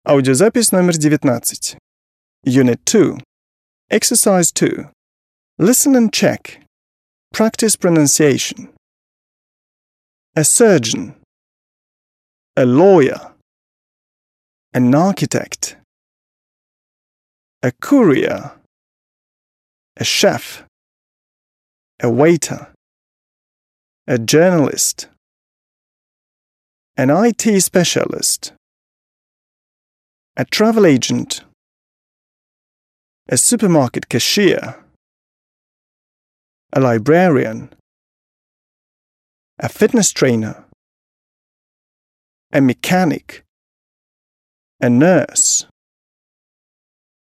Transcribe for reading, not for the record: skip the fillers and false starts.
Аудиозапись номер 19. Unit 2. Exercise 2. Listen and check. Practice pronunciation. A surgeon. A lawyer. An architect. A courier. A chef. A waiter. A journalist. An IT specialist. A travel agent. A supermarket cashier. A librarian. A fitness trainer. A mechanic. A nurse.